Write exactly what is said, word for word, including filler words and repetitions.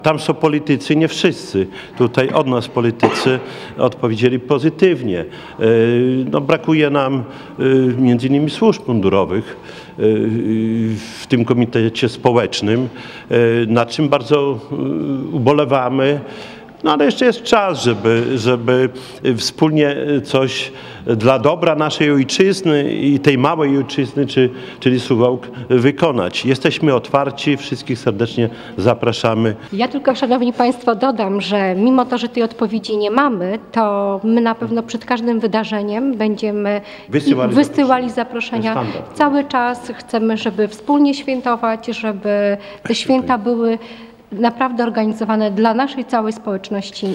Tam są politycy, nie wszyscy. Tutaj od nas politycy odpowiedzieli pozytywnie. No, brakuje nam między innymi służb mundurowych w tym komitecie społecznym, nad czym bardzo ubolewamy. No ale jeszcze jest czas, żeby, żeby wspólnie coś dla dobra naszej ojczyzny i tej małej ojczyzny, czy, czyli Suwałk, wykonać. Jesteśmy otwarci, wszystkich serdecznie zapraszamy. Ja tylko, szanowni państwo, dodam, że mimo to, że tej odpowiedzi nie mamy, to my na pewno przed każdym wydarzeniem będziemy Wysyłali wysyłali zaproszenia. zaproszenia. Standard. Cały czas chcemy, żeby wspólnie świętować, żeby te święta były naprawdę organizowane dla naszej całej społeczności